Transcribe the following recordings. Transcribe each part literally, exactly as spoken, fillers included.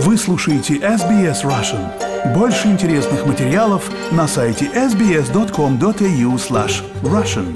Вы слушаете эс би эс Russian. Больше интересных материалов на сайте эс би эс точка ком точка эй ю слэш Russian.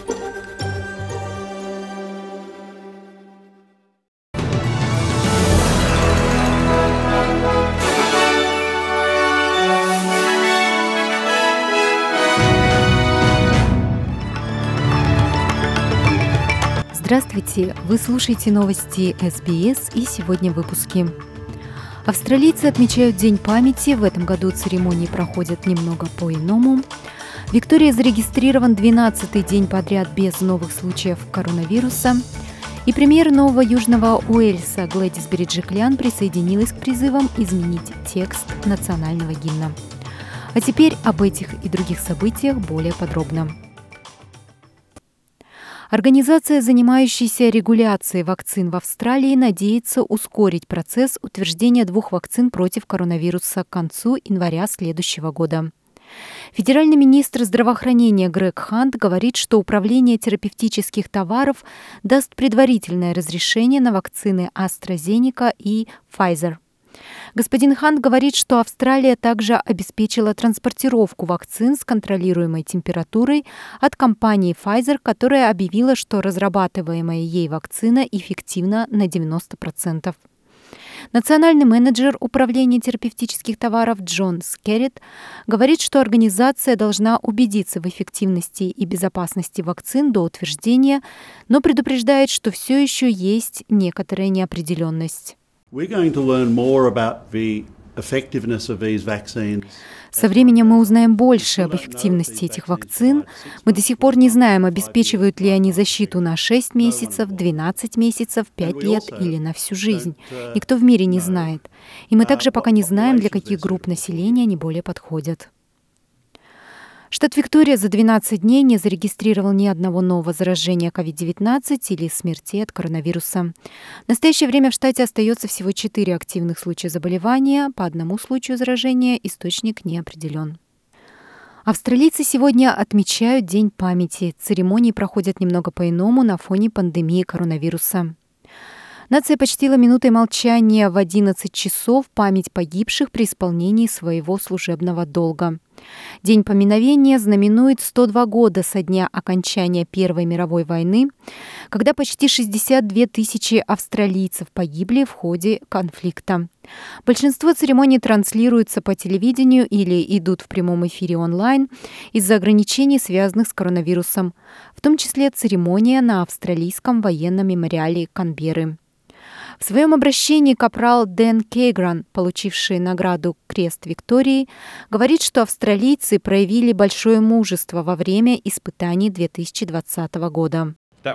Здравствуйте! Вы слушаете новости эс би эс, и сегодня в выпуске. Австралийцы отмечают День памяти. В этом году церемонии проходят немного по-иному. В Виктории зарегистрирован двенадцатый день подряд без новых случаев коронавируса. И премьер Нового Южного Уэльса Глэдис Береджиклян присоединилась к призывам изменить текст национального гимна. А теперь об этих и других событиях более подробно. Организация, занимающаяся регуляцией вакцин в Австралии, надеется ускорить процесс утверждения двух вакцин против коронавируса к концу января следующего года. Федеральный министр здравоохранения Грег Хант говорит, что Управление терапевтических товаров даст предварительное разрешение на вакцины AstraZeneca и Pfizer. Господин Хант говорит, что Австралия также обеспечила транспортировку вакцин с контролируемой температурой от компании Pfizer, которая объявила, что разрабатываемая ей вакцина эффективна на девяносто процентов. Национальный менеджер Управления терапевтических товаров Джон Скеррит говорит, что организация должна убедиться в эффективности и безопасности вакцин до утверждения, но предупреждает, что все еще есть некоторая неопределенность. Со временем мы узнаем больше об эффективности этих вакцин. Мы до сих пор не знаем, обеспечивают ли они защиту на шесть месяцев, двенадцать месяцев, пять лет или на всю жизнь. Никто в мире не знает. И мы также пока не знаем, для каких групп населения они более подходят. Штат Виктория за двенадцать дней не зарегистрировал ни одного нового заражения ковид девятнадцать или смертей от коронавируса. В настоящее время в штате остается всего четыре активных случая заболевания. По одному случаю заражения источник не определен. Австралийцы сегодня отмечают День памяти. Церемонии проходят немного по-иному на фоне пандемии коронавируса. Нация почтила минутой молчания в одиннадцать часов память погибших при исполнении своего служебного долга. День поминовения знаменует сто два года со дня окончания Первой мировой войны, когда почти шестьдесят две тысячи австралийцев погибли в ходе конфликта. Большинство церемоний транслируются по телевидению или идут в прямом эфире онлайн из-за ограничений, связанных с коронавирусом, в том числе церемония на австралийском военном мемориале Канберры. В своем обращении капрал Дэн Кейгран, получивший награду «Крест Виктории», говорит, что австралийцы проявили большое мужество во время испытаний две тысячи двадцатого года.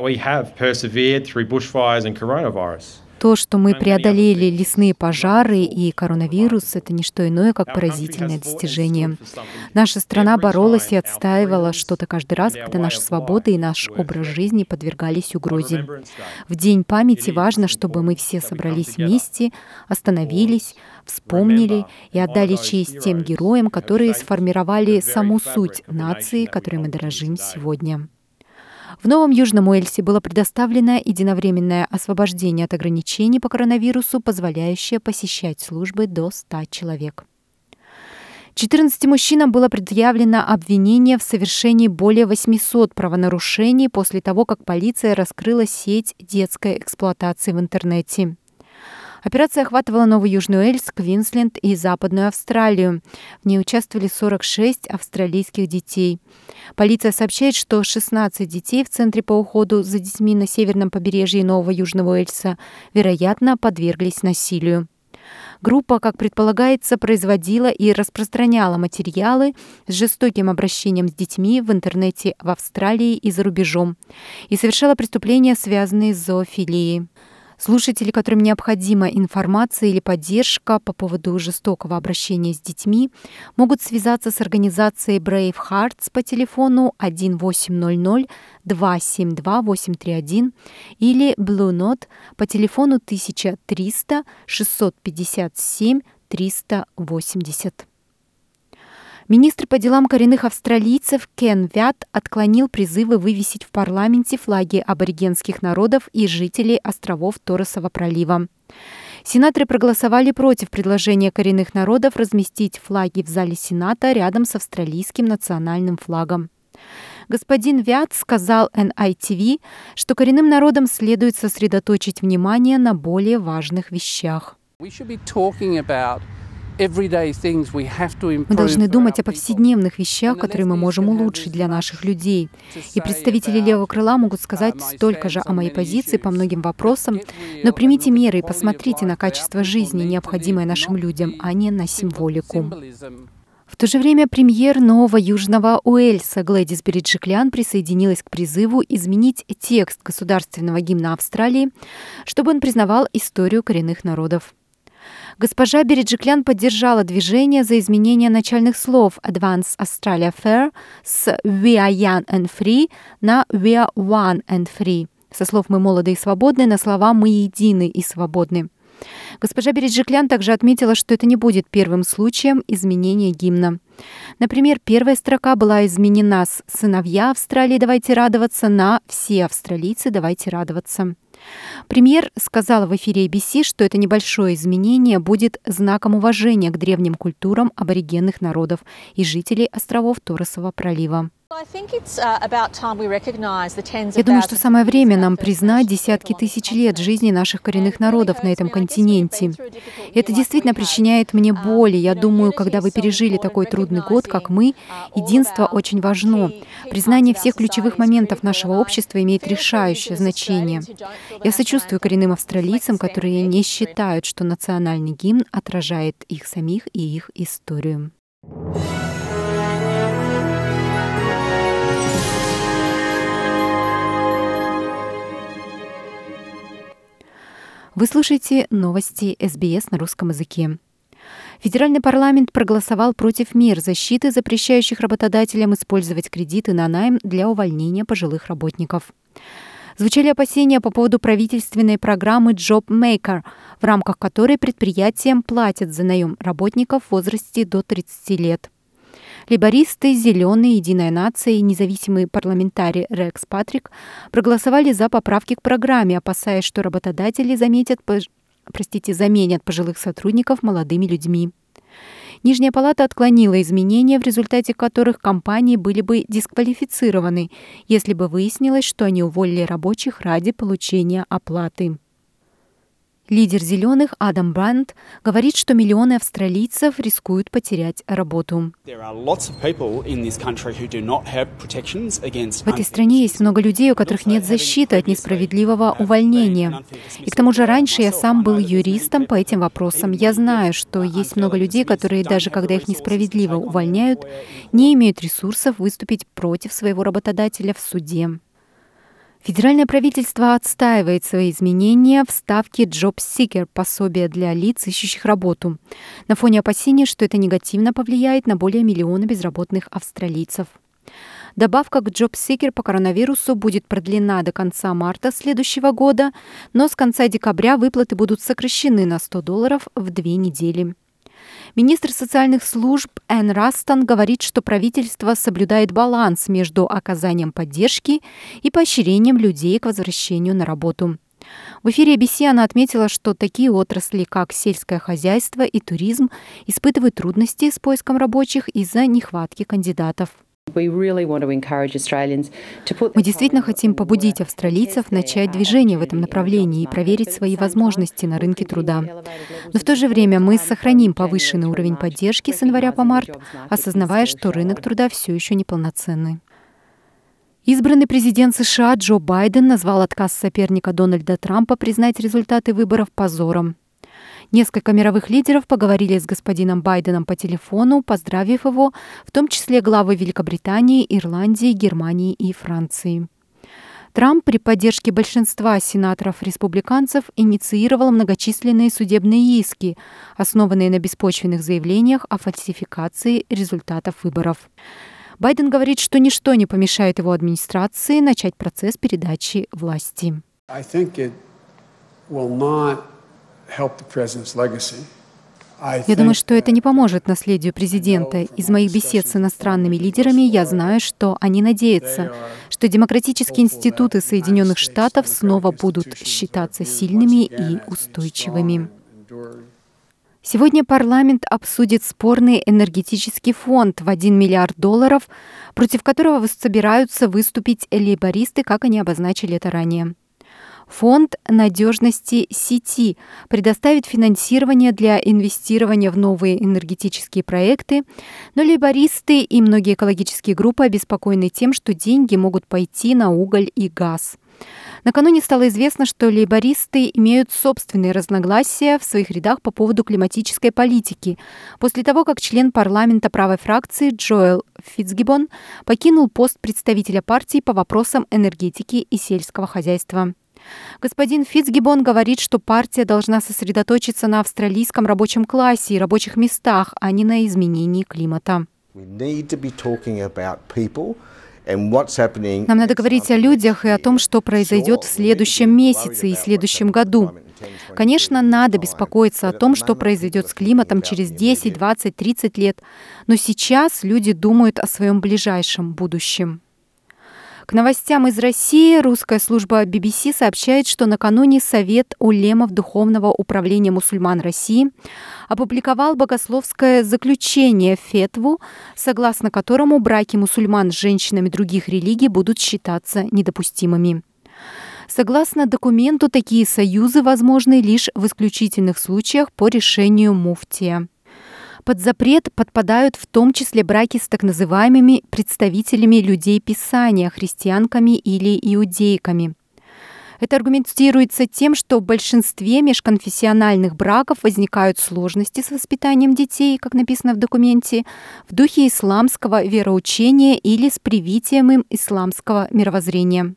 То, что мы преодолели лесные пожары и коронавирус, это не что иное, как поразительное достижение. Наша страна боролась и отстаивала что-то каждый раз, когда наша свобода и наш образ жизни подвергались угрозе. В День памяти важно, чтобы мы все собрались вместе, остановились, вспомнили и отдали честь тем героям, которые сформировали саму суть нации, которой мы дорожим сегодня. В Новом Южном Уэльсе было предоставлено единовременное освобождение от ограничений по коронавирусу, позволяющее посещать службы до ста человек. четырнадцати мужчинам было предъявлено обвинение в совершении более восьмисот правонарушений после того, как полиция раскрыла сеть детской эксплуатации в интернете. Операция охватывала Новый Южный Уэльс, Квинсленд и Западную Австралию. В ней участвовали сорок шесть австралийских детей. Полиция сообщает, что шестнадцать детей в Центре по уходу за детьми на северном побережье Нового Южного Уэльса, вероятно, подверглись насилию. Группа, как предполагается, производила и распространяла материалы с жестоким обращением с детьми в интернете в Австралии и за рубежом и совершала преступления, связанные с зоофилией. Слушатели, которым необходима информация или поддержка по поводу жестокого обращения с детьми, могут связаться с организацией Brave Hearts по телефону один восемь ноль ноль два семь два восемь три один или Blue Note по телефону тысяча триста шестьсот пятьдесят семь триста восемьдесят. Министр по делам коренных австралийцев Кен Вят отклонил призывы вывесить в парламенте флаги аборигенских народов и жителей островов Торресова пролива. Сенаторы проголосовали против предложения коренных народов разместить флаги в зале Сената рядом с австралийским национальным флагом. Господин Вят сказал эн ай ти ви, что коренным народам следует сосредоточить внимание на более важных вещах. Мы должны думать о повседневных вещах, которые мы можем улучшить для наших людей. И представители левого крыла могут сказать столько же о моей позиции по многим вопросам, но примите меры и посмотрите на качество жизни, необходимое нашим людям, а не на символику. В то же время премьер Нового Южного Уэльса Глэдис Бериджиклян присоединилась к призыву изменить текст государственного гимна Австралии, чтобы он признавал историю коренных народов. Госпожа Бериджиклян поддержала движение за изменение начальных слов Advance Australia Fair с We are young and free на We are one and free, со слов «мы молоды и свободны» на слова «мы едины и свободны». Госпожа Бериджиклян также отметила, что это не будет первым случаем изменения гимна. Например, первая строка была изменена с «Сыновья Австралии, давайте радоваться» на «Все австралийцы, давайте радоваться». Премьер сказала в эфире эй би си, что это небольшое изменение будет знаком уважения к древним культурам аборигенных народов и жителей островов Торресова пролива. Я думаю, что самое время нам признать десятки тысяч лет жизни наших коренных народов на этом континенте. Это действительно причиняет мне боль. Я думаю, когда вы пережили такой трудный год, как мы, единство очень важно. Признание всех ключевых моментов нашего общества имеет решающее значение. Я сочувствую коренным австралийцам, которые не считают, что национальный гимн отражает их самих и их историю. Вы слушаете новости эс би эс на русском языке. Федеральный парламент проголосовал против мер защиты, запрещающих работодателям использовать кредиты на найм для увольнения пожилых работников. Звучали опасения по поводу правительственной программы JobMaker, в рамках которой предприятиям платят за наем работников в возрасте до тридцати лет. Лейбористы, Зеленые, Единая нация и независимый парламентарий Рекс Патрик проголосовали за поправки к программе, опасаясь, что работодатели заметят, простите, заменят пожилых сотрудников молодыми людьми. Нижняя палата отклонила изменения, в результате которых компании были бы дисквалифицированы, если бы выяснилось, что они уволили рабочих ради получения оплаты. Лидер «Зеленых» Адам Брандт говорит, что миллионы австралийцев рискуют потерять работу. В этой стране есть много людей, у которых нет защиты от несправедливого увольнения. И к тому же раньше я сам был юристом по этим вопросам. Я знаю, что есть много людей, которые, даже когда их несправедливо увольняют, не имеют ресурсов выступить против своего работодателя в суде. Федеральное правительство отстаивает свои изменения в ставке JobSeeker, пособия для лиц, ищущих работу, на фоне опасений, что это негативно повлияет на более миллиона безработных австралийцев. Добавка к JobSeeker по коронавирусу будет продлена до конца марта следующего года, но с конца декабря выплаты будут сокращены на сто долларов в две недели. Министр социальных служб Энн Растон говорит, что правительство соблюдает баланс между оказанием поддержки и поощрением людей к возвращению на работу. В эфире эй би си она отметила, что такие отрасли, как сельское хозяйство и туризм, испытывают трудности с поиском рабочих из-за нехватки кандидатов. Мы действительно хотим побудить австралийцев начать движение в этом направлении и проверить свои возможности на рынке труда. Но в то же время мы сохраним повышенный уровень поддержки с января по март, осознавая, что рынок труда все еще неполноценный. Избранный президент США Джо Байден назвал отказ соперника Дональда Трампа признать результаты выборов позором. Несколько мировых лидеров поговорили с господином Байденом по телефону, поздравив его, в том числе главы Великобритании, Ирландии, Германии и Франции. Трамп при поддержке большинства сенаторов-республиканцев инициировал многочисленные судебные иски, основанные на беспочвенных заявлениях о фальсификации результатов выборов. Байден говорит, что ничто не помешает его администрации начать процесс передачи власти. help the president's legacy Я думаю, что это не поможет наследию президента. Из моих бесед с иностранными лидерами я знаю, что они надеются, что демократические институты Соединенных Штатов снова будут считаться сильными и устойчивыми. Сегодня парламент обсудит спорный энергетический фонд в один миллиард долларов, против которого собираются выступить лейбористы, как они обозначили это ранее. Фонд надежности сети предоставит финансирование для инвестирования в новые энергетические проекты, но лейбористы и многие экологические группы обеспокоены тем, что деньги могут пойти на уголь и газ. Накануне стало известно, что лейбористы имеют собственные разногласия в своих рядах по поводу климатической политики, после того, как член парламента правой фракции Джоэл Фитцгиббон покинул пост представителя партии по вопросам энергетики и сельского хозяйства. Господин Фитцгиббон говорит, что партия должна сосредоточиться на австралийском рабочем классе и рабочих местах, а не на изменении климата. Нам надо говорить о людях и о том, что произойдет в следующем месяце и следующем году. Конечно, надо беспокоиться о том, что произойдет с климатом через десять, двадцать, тридцать лет, но сейчас люди думают о своем ближайшем будущем. К новостям из России русская служба би би си сообщает, что накануне Совет улемов Духовного управления мусульман России опубликовал богословское заключение фетву, согласно которому браки мусульман с женщинами других религий будут считаться недопустимыми. Согласно документу, такие союзы возможны лишь в исключительных случаях по решению муфтия. Под запрет подпадают в том числе браки с так называемыми представителями людей Писания, христианками или иудейками. Это аргументируется тем, что в большинстве межконфессиональных браков возникают сложности с воспитанием детей, как написано в документе, в духе исламского вероучения или с привитием им исламского мировоззрения.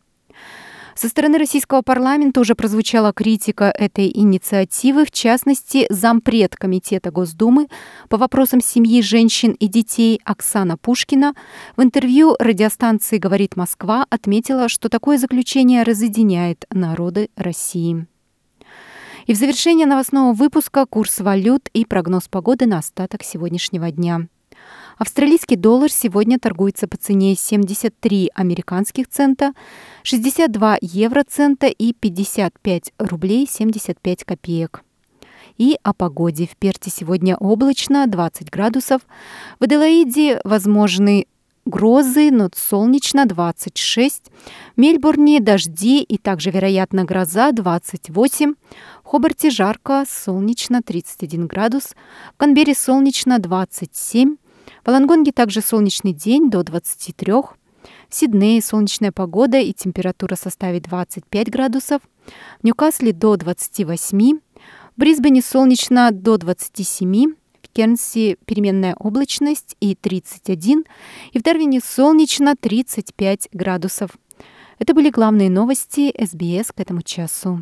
Со стороны российского парламента уже прозвучала критика этой инициативы, в частности, зампред Комитета Госдумы по вопросам семьи, женщин и детей Оксана Пушкина в интервью радиостанции «Говорит Москва» отметила, что такое заключение разъединяет народы России. И в завершение новостного выпуска курс валют и прогноз погоды на остаток сегодняшнего дня. Австралийский доллар сегодня торгуется по цене семьдесят три американских цента, шестьдесят два евроцента и пятьдесят пять рублей семьдесят пять копеек. И о погоде. В Перте сегодня облачно, двадцать градусов. В Аделаиде возможны грозы, но солнечно, двадцать шесть. В Мельбурне дожди и также, вероятно, гроза, двадцать восемь. В Хобарте жарко, солнечно, тридцать один градус. В Канберре солнечно, двадцать семь. В Волонгонге также солнечный день до двадцати трёх. В Сиднее солнечная погода и температура составит двадцать пять градусов. В Ньюкасле до двадцати восьми. В Брисбене солнечно до двадцати семи. В Кернси переменная облачность и тридцать один. И в Дарвине солнечно тридцать пять градусов. Это были главные новости эс би эс к этому часу.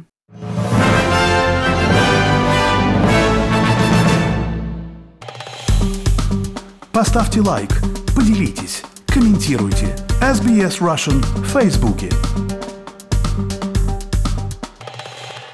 Поставьте лайк, поделитесь, комментируйте. эс би эс Russian в Фейсбуке.